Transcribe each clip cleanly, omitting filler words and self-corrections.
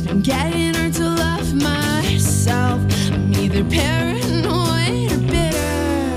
I'm getting hard to love myself. I'm either paranoid or bitter.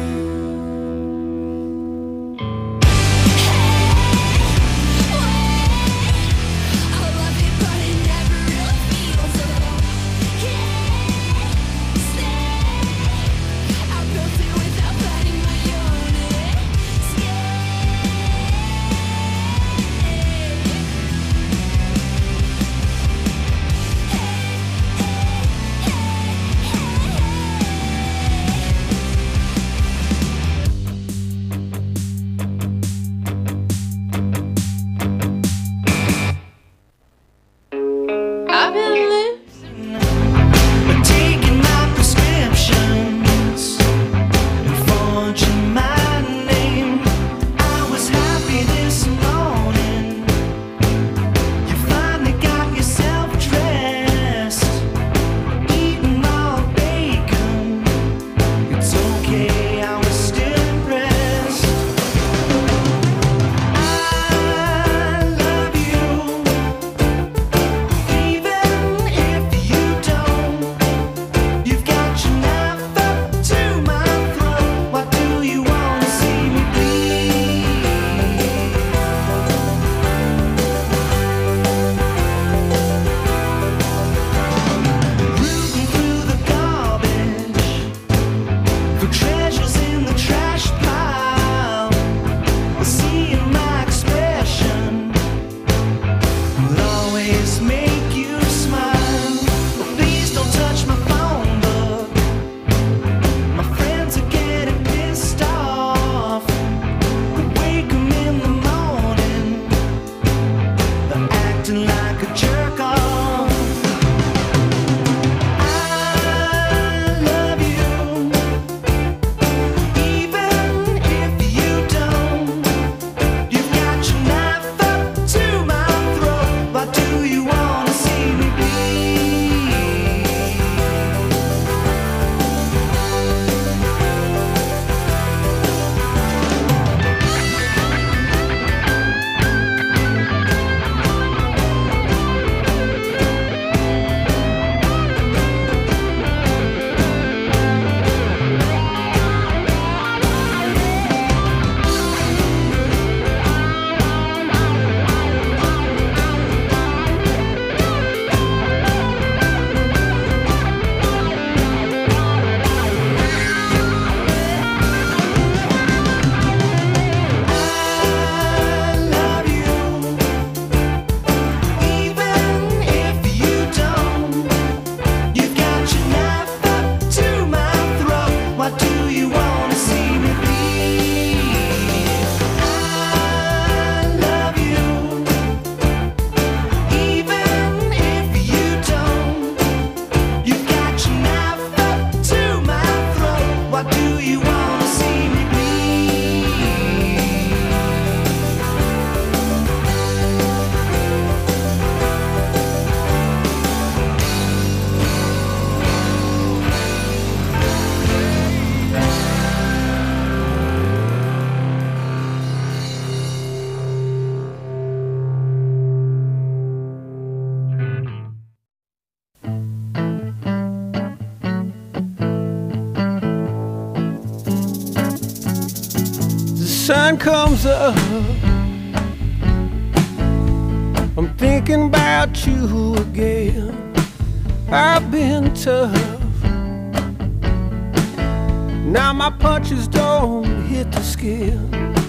I've been losing, taking my prescriptions and forging my name. I was happy this morning. You finally got yourself dressed, eating all bacon. It's okay, I was still impressed. I love you. You've got your knife up to my throat. Why do you wanna see me bleed? Rooting through the garbage for treasures in the trash pile. Seeing my expression will always make you smile. Please don't touch my phone book. My friends are getting pissed off. Wake 'em in the morning. They're acting like a jerk off. I love you. Even if you don't. You've got your knife up to my throat. Why do you wanna see me bleed? I love you. Even if you don't. You've got your knife up to my throat. Why do you wanna see me bleed? I love you. Even if you don't. You've got your knife up to my throat. Why do you wanna see me bleed? The sun comes up, I'm thinking about you again. I've been tough, now my punches don't hit the skin.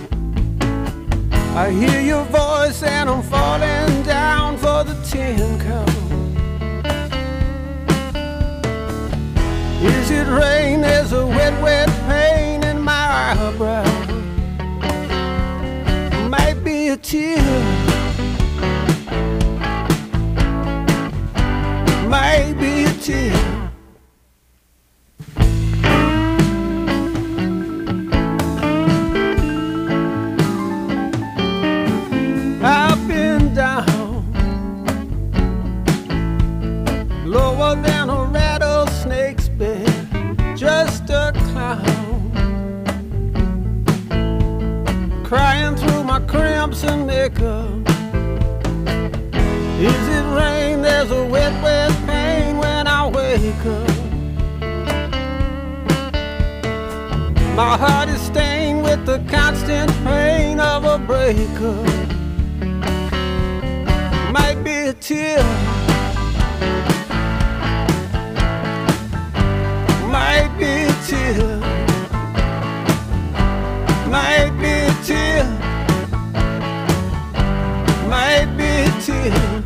I hear your voice and I'm falling down for the 10 count. Is it rain? There's a wet, wet pain in my eyebrow. Might be a tear, might be a tear. I've been down, lower than a rattlesnake's bed, just a clown, crying through my crimson makeup. Is it rain? There's a wet, wet breaker. My heart is stained with the constant pain of a breaker. Might be a tear, might be a tear, might be a tear, might be a tear.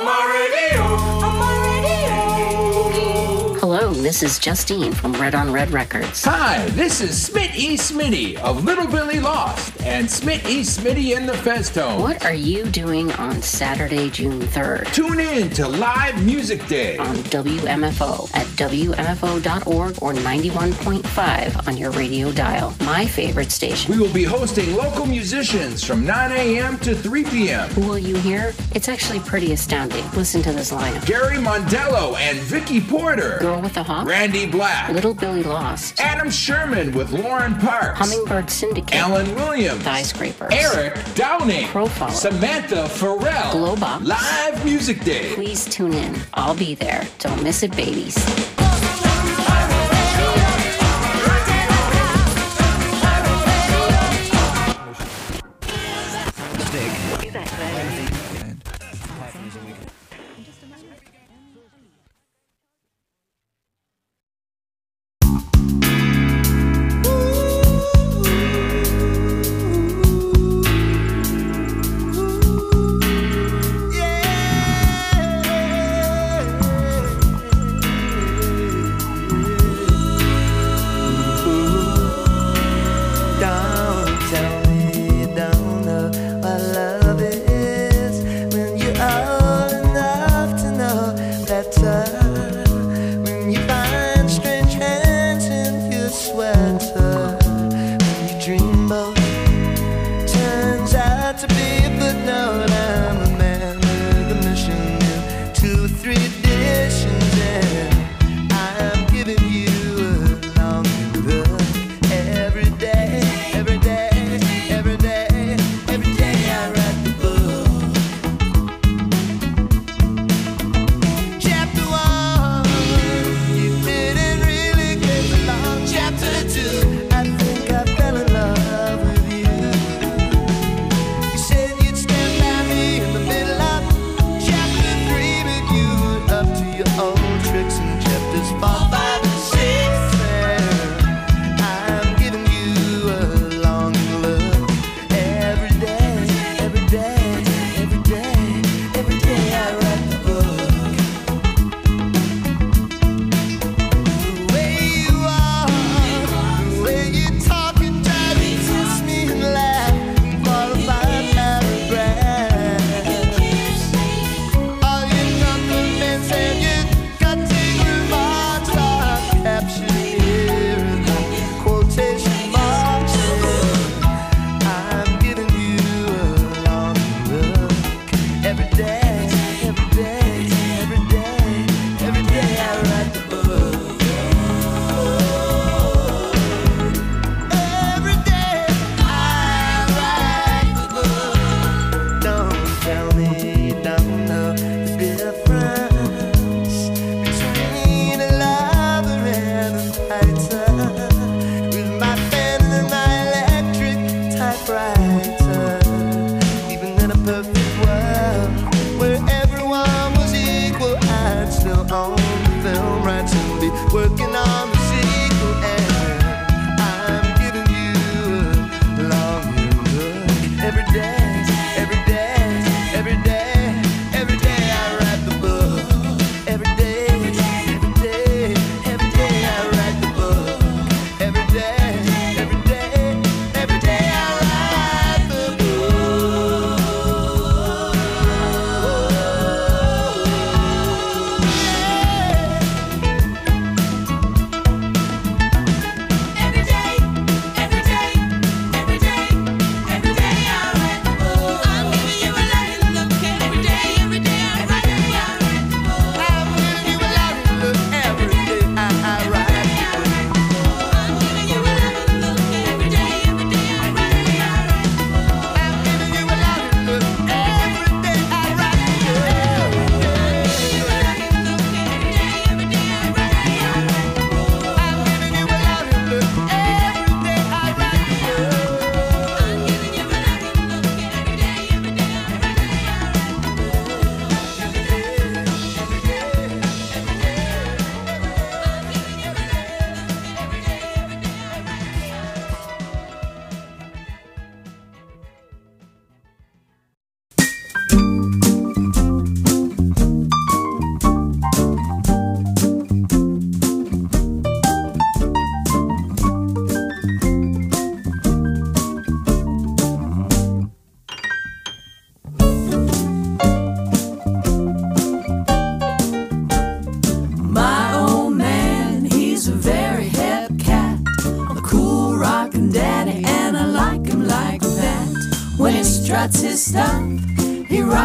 Hello, this is Justine from Red on Red Records. Hi, this is Smit E. Smitty of Little Billy Lost and Smit E. Smitty and the Feztones. What are you doing on Saturday, June 3rd? Tune in to Live Music Day on WMFO at WMFO.org or 91.5 on your radio dial. My favorite station. We will be hosting local musicians from 9 a.m. to 3 p.m. Who will you hear? It's actually pretty astounding. Listen to this lineup. Gary Mondello and Vicky Porter. Girl with a Hawk. Randy Black. Little Billy Lost. Adam Sherman with Lauren Parks. Hummingbird Syndicate. Alan Williams. Thigh Scrapers. Eric Downing. Profile. Samantha Farrell. Glowbox. Live Music Day. Please tune in. I'll be there. Don't miss it, babies.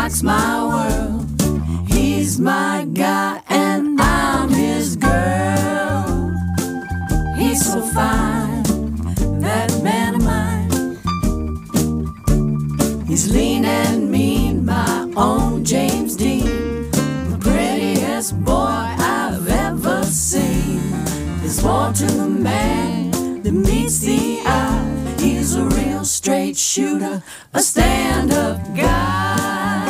rocks my world. He's my guy and I'm his girl. He's so fine, that man of mine. He's lean and mean, my own James Dean, the prettiest boy I've ever seen. There's more to the man than meets the eye. He's a real straight shooter, a stand-up guy.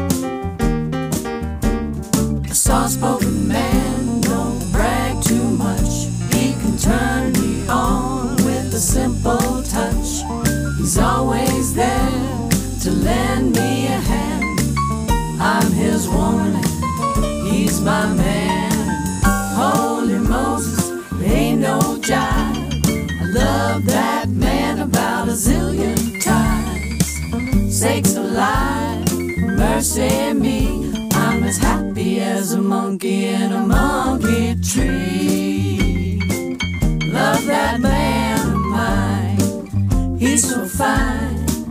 A soft-spoken man, don't brag too much. He can turn me on with a simple touch. He's always there to lend me a hand. I'm his woman, he's my man. Holy Moses, there ain't no jive. I love that man about a zillion times. Sakes alive, mercy me, I'm as happy as a monkey in a monkey tree. Love that man of mine, he's so fine.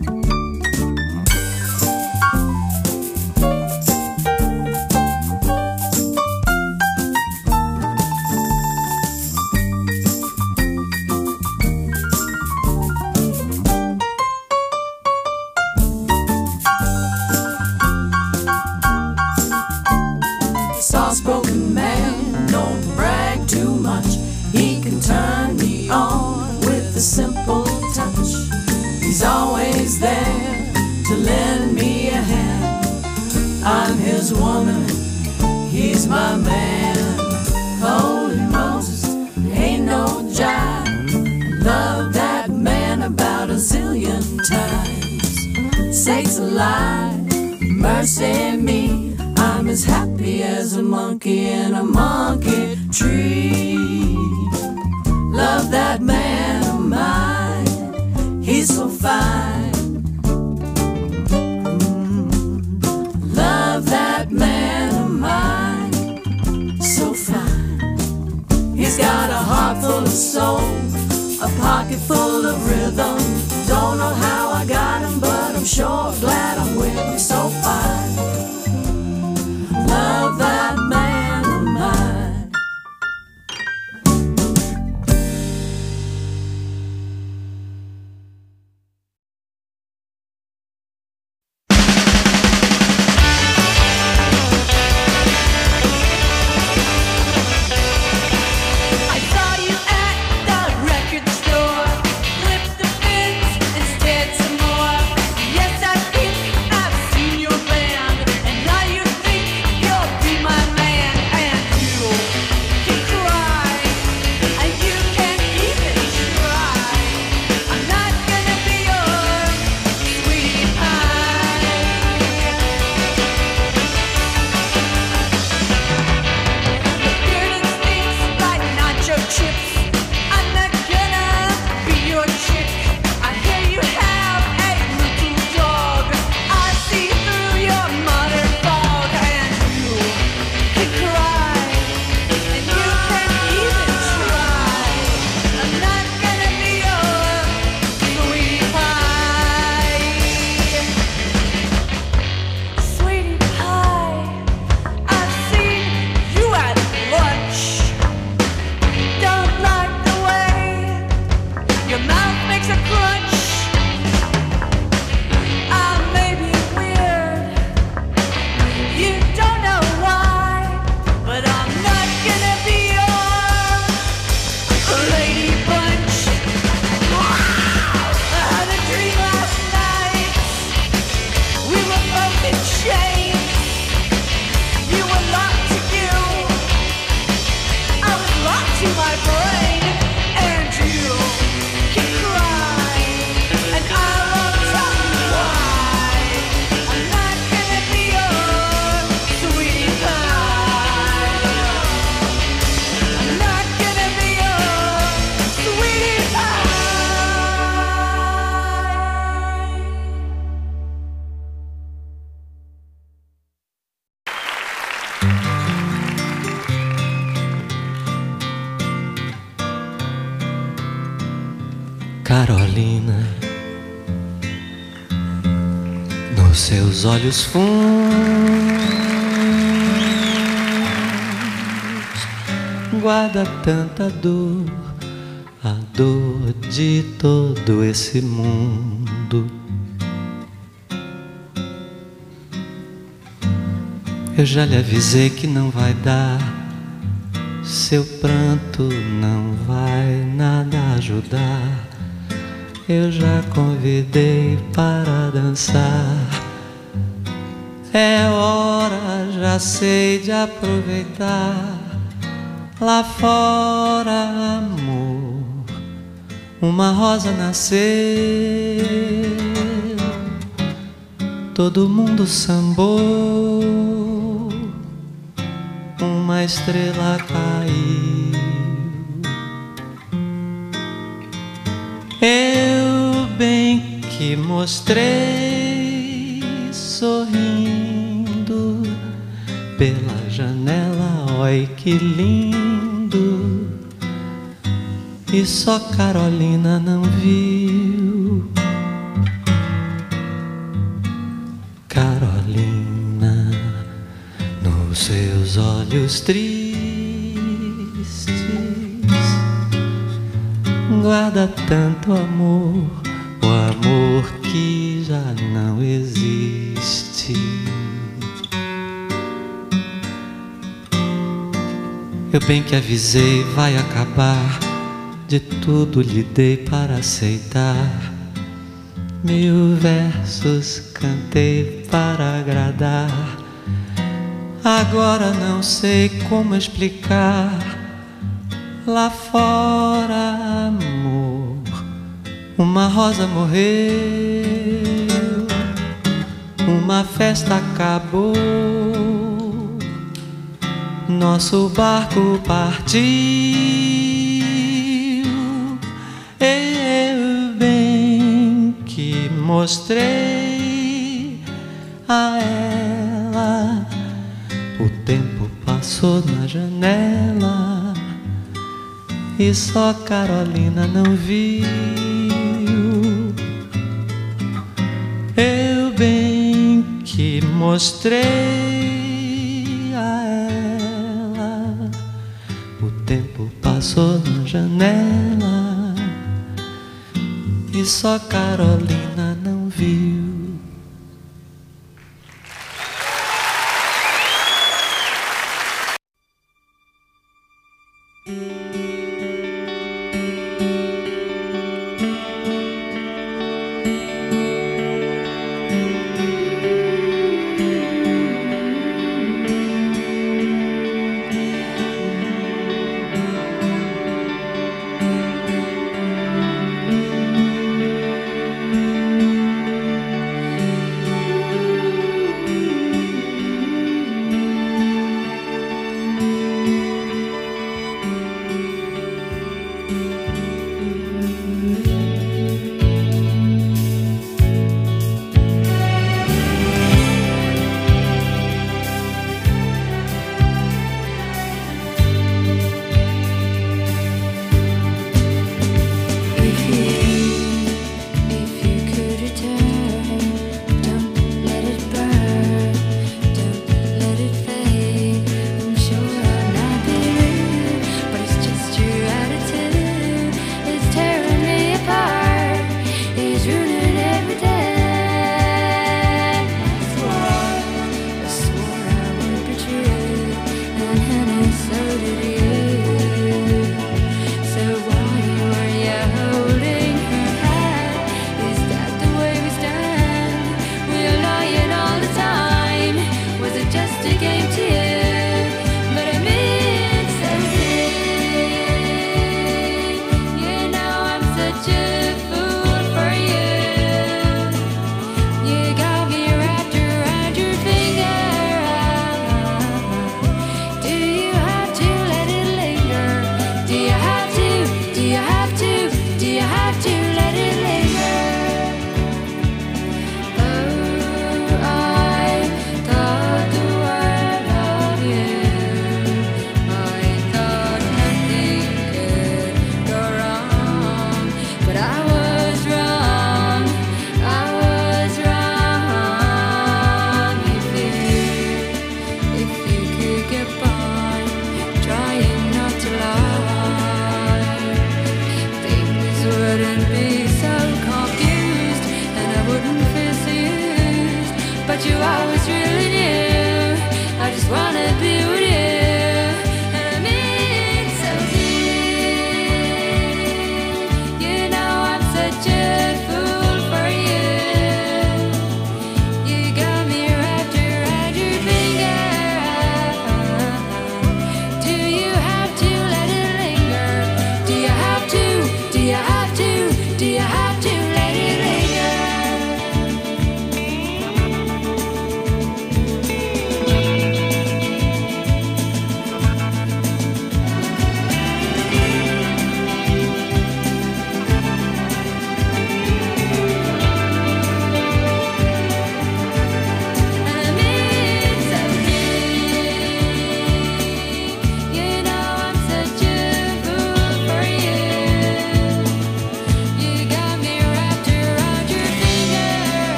Soft-spoken man, don't brag too much. He can turn me on with a simple touch. He's always there to lend me a hand. I'm his woman, he's my man. Holy Moses, there ain't no jive. Love that man about a zillion times. Sakes alive, mercy me, I'm as happy as a monkey in a monkey tree. Love that man of mine, he's so fine. Love that man of mine, so fine. He's got a heart full of soul, a pocket full of rhythm. Don't know how I got him, but I'm sure glad I'm with him, so fine. Love that man of mine. I saw you at the record store. Flip the bins instead some more. Yes, I think I've seen your band, and now you think you'll be my man. And you can cry, and you can even try. I'm not gonna be your sweetie pie. The beard stinks like nacho chips. I'm not gonna be your chick. I hear you have a little dog. I see through your modern fog. And you can cry, and you can even try. I'm not gonna be your sweetie pie. Sweetie pie, I've seen you at lunch. Don't like the way your mouth makes a crunch. I may be weird, you don't know why, but I'm not gonna be your lady bunch. I had a dream last night. We were both in chains. You were locked to you. I was locked to my brain. And you can cry, and I won't tell you why. I'm not gonna be your sweetie pie. I'm not gonna be your sweetie pie. Carolina, no Nos seus olhos fundos, guarda tanta dor, a dor de todo esse mundo. Eu já lhe avisei que não vai dar, seu pranto não vai nada ajudar. Eu já convidei para dançar. É hora, já sei, de aproveitar. Lá fora, amor, uma rosa nasceu. Todo mundo sambou, uma estrela caiu. Eu bem que mostrei, sorrindo pela janela, oi que lindo. E só Carolina não viu. Carolina, nos seus olhos tristes, guarda tanto amor, o amor que já não existe. Eu bem que avisei, vai acabar, de tudo lhe dei para aceitar. 1000 versos cantei para agradar. Agora não sei como explicar. Lá fora, amor, uma rosa morreu, uma festa acabou, nosso barco partiu. Eu bem que mostrei a ela, o tempo passou na janela. E só Carolina não viu. Eu bem que mostrei a ela, o tempo passou na janela. E só Carolina não viu.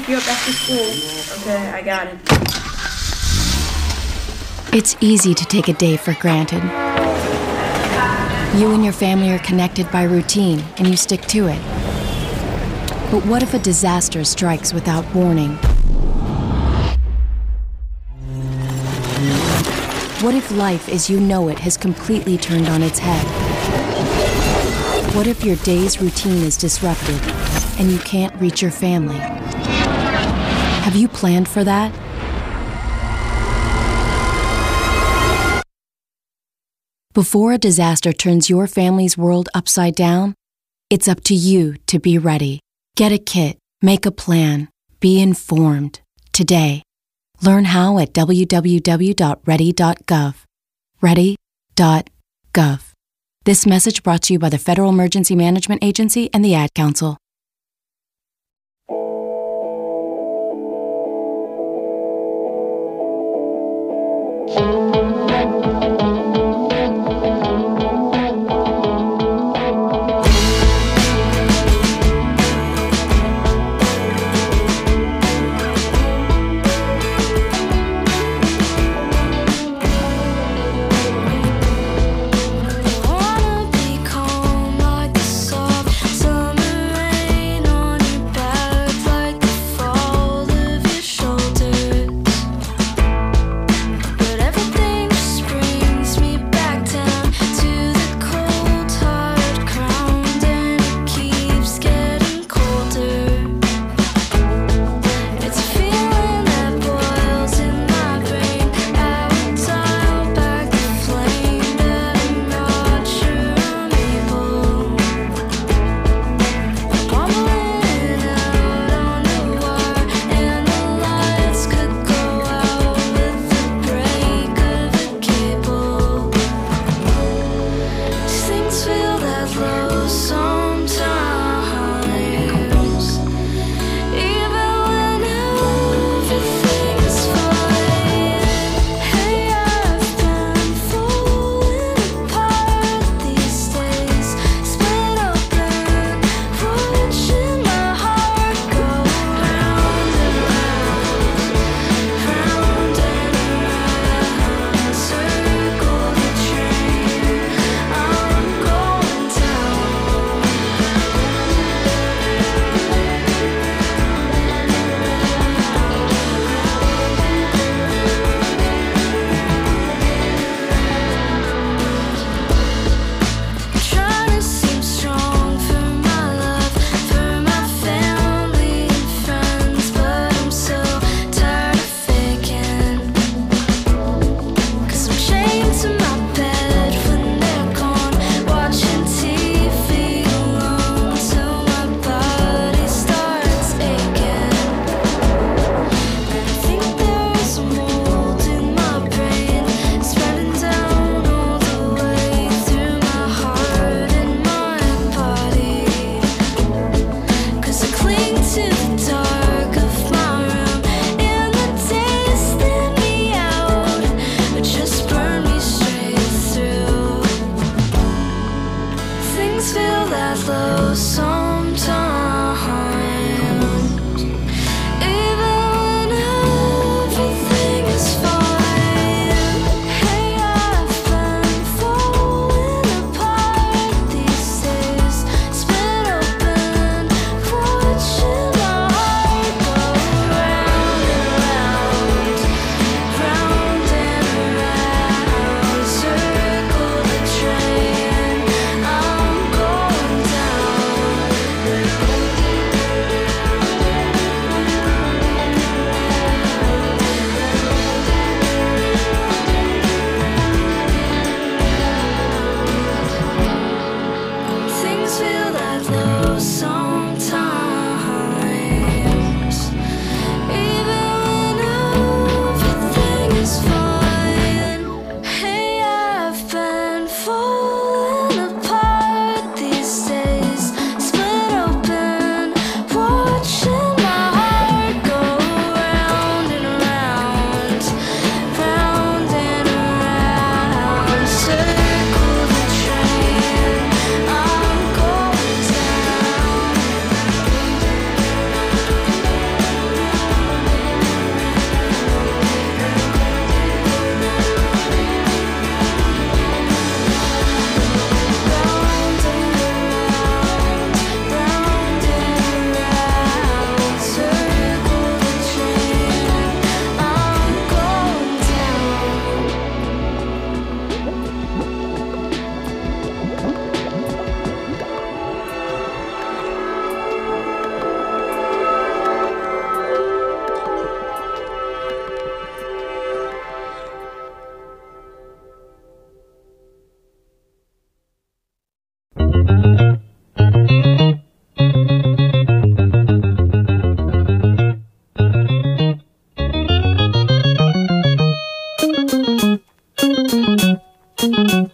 you up after school. Okay, I got it. It's easy to take a day for granted. You and your family are connected by routine, and you stick to it. But what if a disaster strikes without warning? What if life as you know it has completely turned on its head? What if your day's routine is disrupted and you can't reach your family? Have you planned for that? Before a disaster turns your family's world upside down, it's up to you to be ready. Get a kit, make a plan, be informed. Today. Learn how at www.ready.gov. Ready.gov. This message brought to you by the Federal Emergency Management Agency and the Ad Council.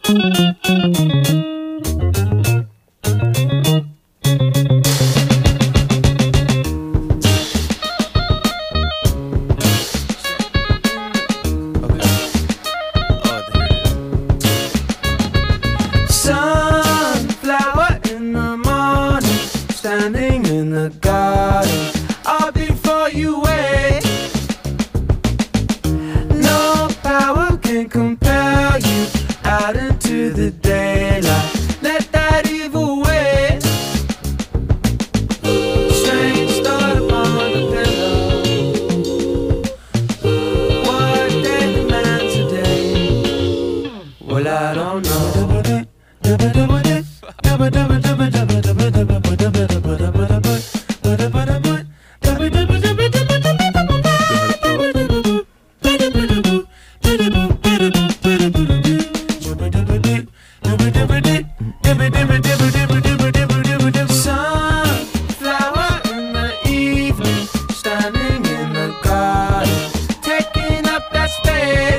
Sunflower in the morning, standing in the garden, all before you wait. No power can compel you out into the daylight. Let that evil wait. Strange thought upon the pillow. What day demands today? Well, I don't know. Sunflower in the evening, standing in the garden, taking up that space.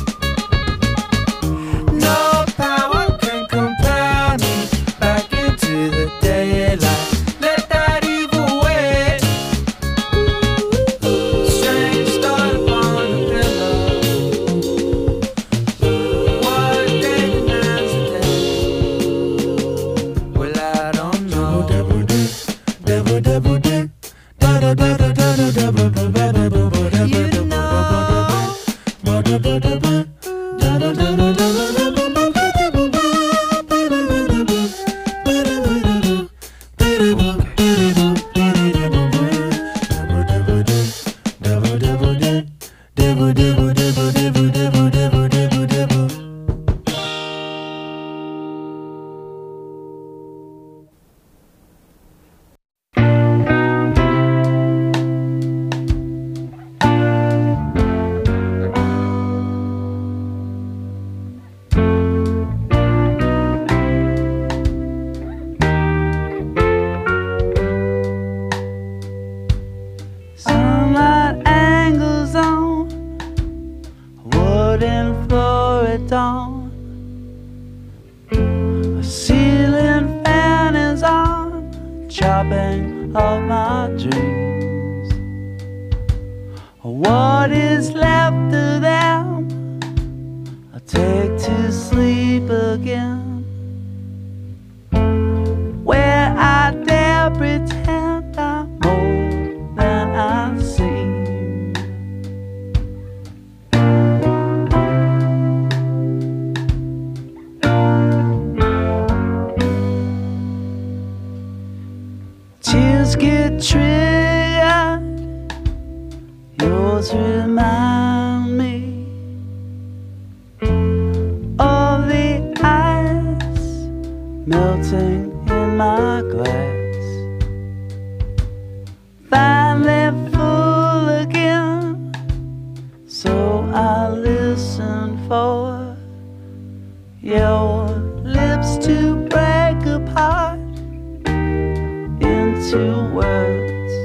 No power can compel me back into the daylight. Let that evil wait. Strange thought upon the pillow. What day demands a day? Well, I don't know. Sunlight angles on wooden floor at dawn. A ceiling fan is on, chopping off my dreams. What is left of them I take to sleep again, where I dare pretend I'm more than I seem. Tears get triggered, yours remind me of the ice melting in my glass. Finally full again, so I listen for your lips to break apart into words.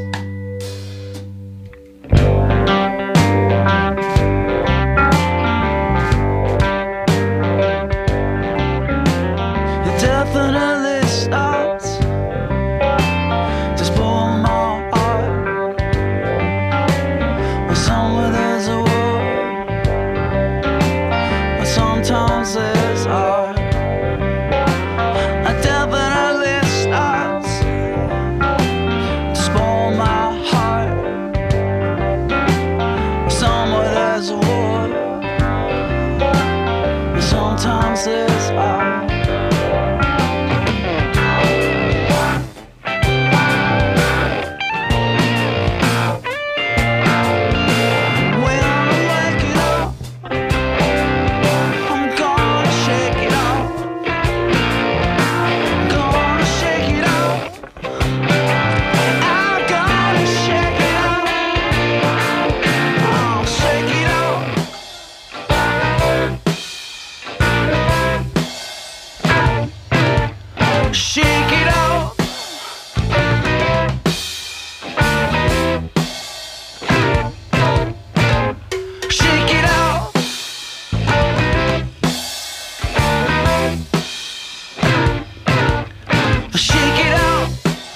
It definitely starts to spoil my heart. But somewhere there's a war, but sometimes there's art. It definitely starts to spoil my heart. But somewhere there's a war, but sometimes there's art. Shake it out.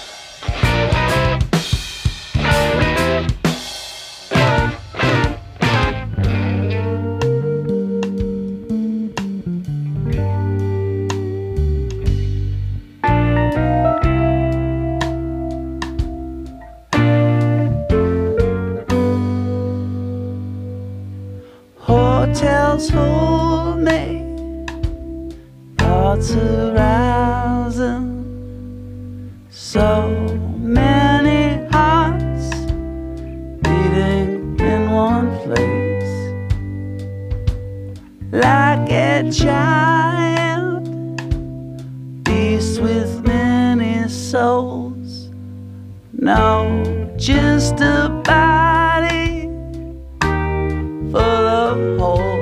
Hotels hold me, thoughts arousing, so many hearts beating in one place, like a giant beast with many souls. No, just a body full of holes.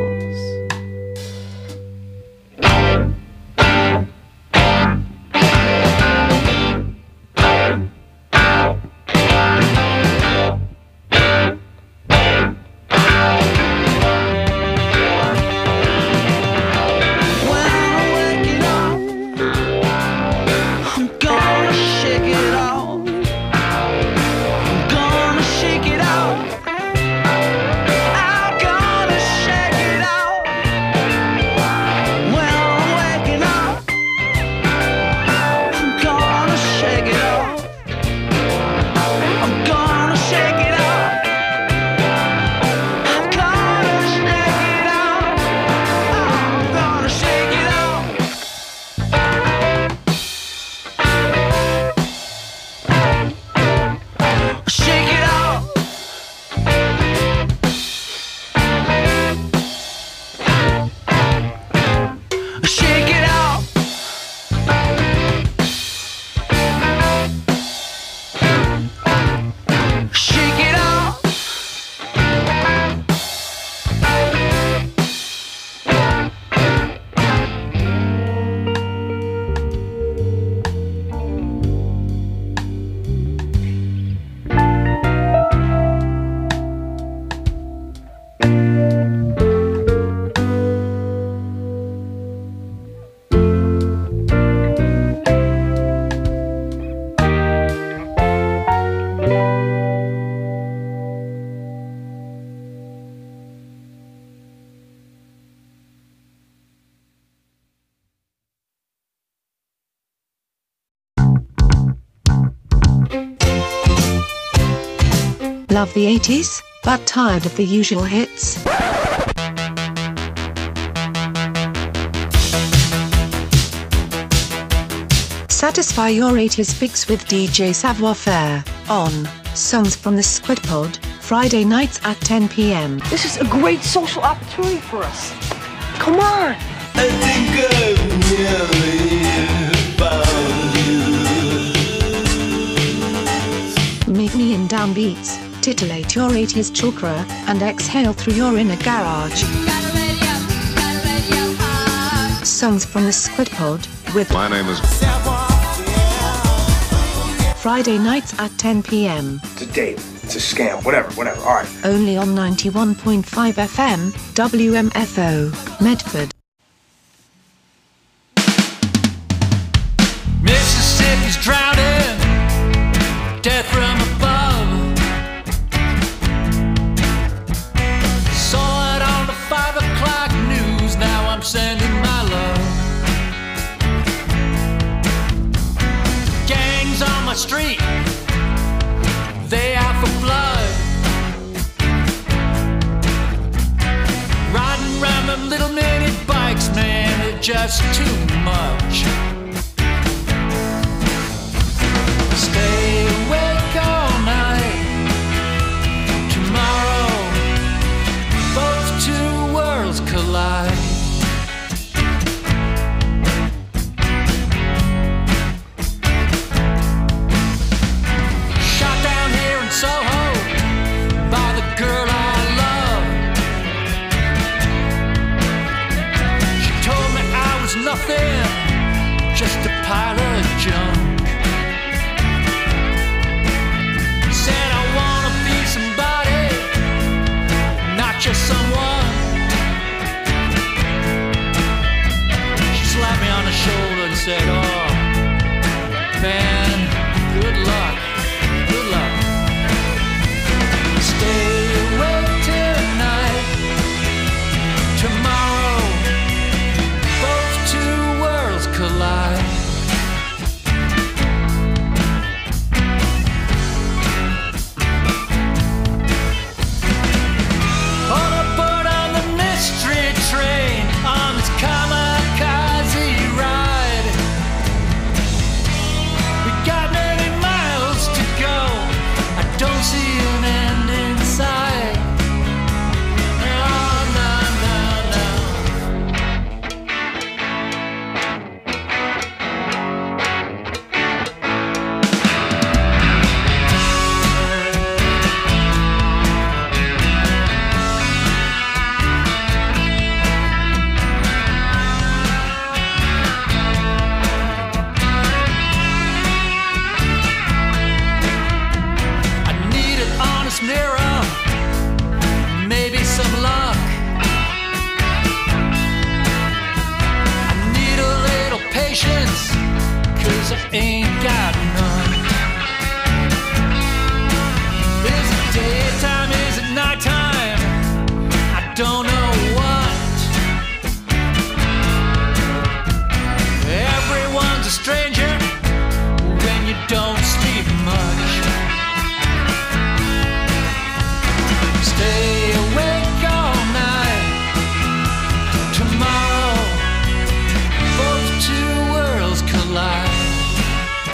Love the 80s, but tired of the usual hits? Satisfy your 80s fix with DJ Savoir Faire on Songs from the Squid Pod, Friday nights at 10 p.m. This is a great social opportunity for us. Come on! I think I've nearly found you. Meet me in downbeats, titillate your 80s chakra, and exhale through your inner garage. Songs from the Squid Pod with My name is Friday nights at 10 p.m. It's a date. It's a scam. Whatever. All right. Only on 91.5 FM, WMFO, Medford. Mississippi's drowning, death from above. Saw it on the 5 o'clock news, now I'm sending my love. Gangs on my street, they out for blood. Riding around them little mini bikes, man, it's just too much. Stay awake all night. Tomorrow, both two worlds collide. Shot down here in Soho by the girl I love. She told me I was nothing, just a pile of junk. Said I wanna be somebody, not just someone. She slapped me on the shoulder and said, oh, collide. On a boat on the mystery train, on this kamikaze ride. We got many miles to go, I don't see an end in sight. Oh, no, no, no. I need an honest mirror, maybe some luck. I need a little patience, 'cause I ain't got none. Is it daytime, is it nighttime? I don't know what. Everyone's a stranger when you don't sleep much. Stay awake all night. Tomorrow, both two worlds collide.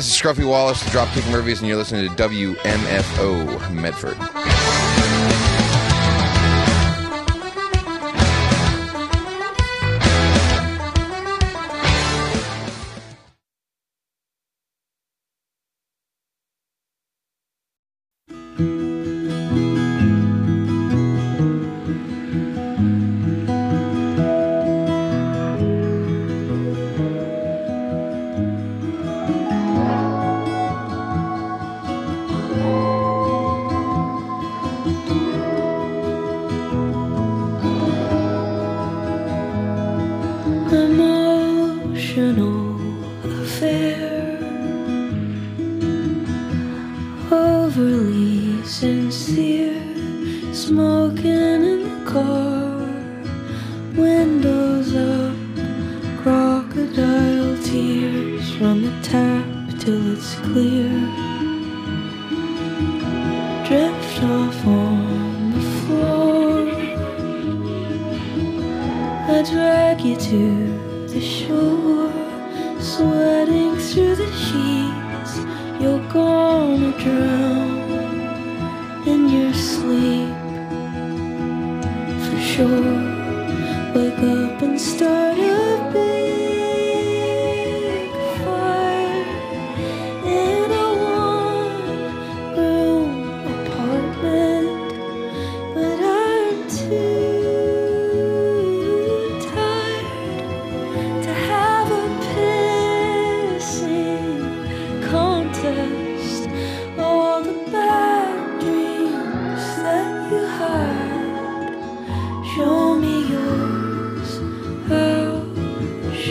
this is Scruffy Wallace, the Dropkick Murphys, and you're listening to WMFO Medford. Emotional affair, overly sincere, smoking in the car, windows up, crocodile tears from the tap till it's clear, drift off on the floor, I drag you to the shore, sweating through the sheets, you're gone.